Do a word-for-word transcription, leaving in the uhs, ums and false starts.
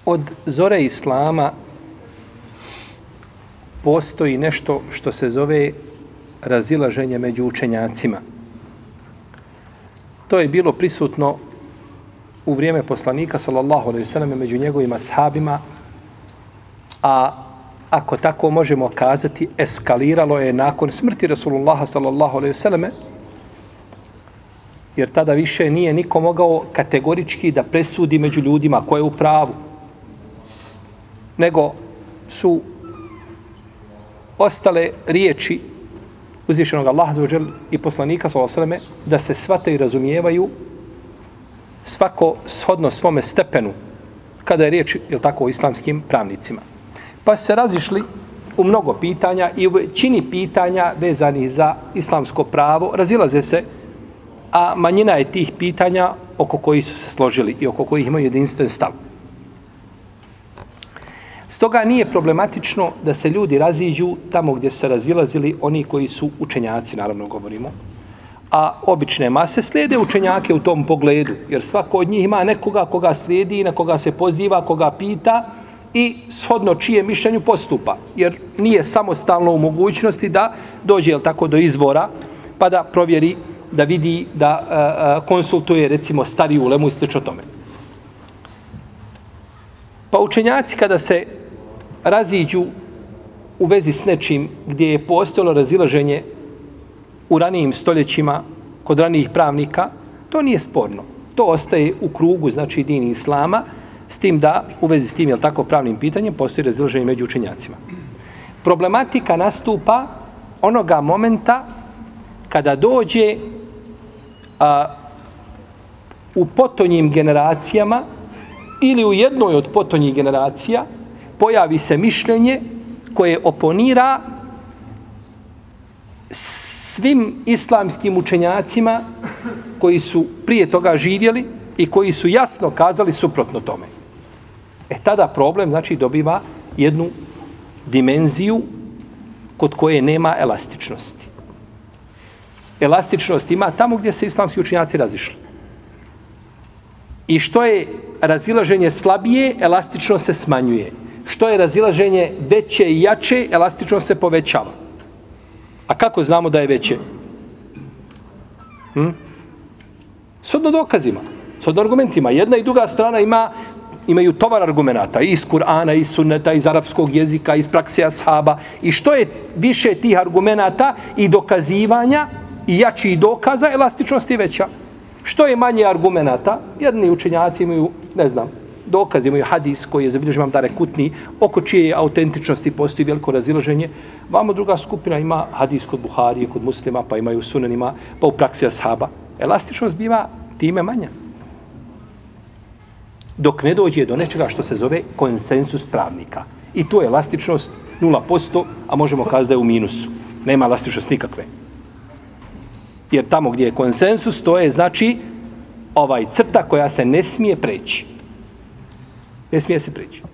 Od zore Islama postoji nešto što se zove razilaženje među učenjacima. To je bilo prisutno u vrijeme poslanika, sallallahu alejhi ve sellem, među njegovim ashabima, a ako tako možemo kazati, eskaliralo je nakon smrti Rasulullaha, sallallahu alejhi ve sellem, jer tada više nije niko mogao kategorički da presudi među ljudima ko je u pravu, nego su ostale riječi uzvišenog Allaha azza wa dželle i poslanika sallallahu alejhi ve sellem da se shvate i razumijevaju svako shodno svome stepenu kada je riječ, je tako, o islamskim pravnicima. Pa se razišli u mnogo pitanja i u većini pitanja vezanih za islamsko pravo razilaze se, a manjina je tih pitanja oko kojih su se složili i oko kojih imaju jedinstven stav. Stoga nije problematično da se ljudi raziđu tamo gdje su se razilazili oni koji su učenjaci, naravno govorimo, a obične mase slijede učenjake u tom pogledu, jer svako od njih ima nekoga koga slijedi, na koga se poziva, koga pita i shodno čije mišljenju postupa, jer nije samostalno u mogućnosti da dođe, jel tako, do izvora pa da provjeri, da vidi, da a, a, konsultuje recimo stariju ulemu i slično tome. Pa učenjaci kada se raziđu u vezi s nečim gdje je postojalo razilaženje u ranijim stoljećima kod ranijih pravnika, to nije sporno. To ostaje u krugu, znači, dini islama, s tim da u vezi s tim, jel tako, pravnim pitanjem postoji razilaženje među učenjacima. Problematika nastupa onoga momenta kada dođe a, u potonjim generacijama ili u jednoj od potonjih generacija pojavi se mišljenje koje oponira svim islamskim učenjacima koji su prije toga živjeli i koji su jasno kazali suprotno tome. E tada problem, znači, dobiva jednu dimenziju kod koje nema elastičnosti. Elastičnost ima tamo gdje se islamski učenjaci razišli. I što je razilaženje slabije, elastičnost se smanjuje. Što je razilaženje veće i jače, elastičnost se povećava. A kako znamo da je veće? Hm? Shodno dokazima, shodno argumentima. Jedna i druga strana ima, imaju tovar argumenata, iz Kur'ana, iz sunneta, iz arapskog jezika, iz praksi ashaba. I što je više tih argumenata i dokazivanja i jačih dokaza, elastičnost je veća. Što je manje argumenata, jedni učenjaci imaju, ne znam, dokaz, imaju hadis koji je zabilježen Imam Darekutni, oko čije je autentičnosti postoji veliko razilaženje. Vamo druga skupina ima hadis kod Buharije, kod Muslima, pa imaju sunanima, pa u praksi ashaba. Elastičnost biva time manja. Dok ne dođe do nečega što se zove konsensus pravnika. I tu je elastičnost nula posto, a možemo kazati da je u minusu. Nema elastičnost nikakve. Jer tamo gdje je konsensus, to je, znači, ovaj crta koja se ne smije preći. Ne smije se preći.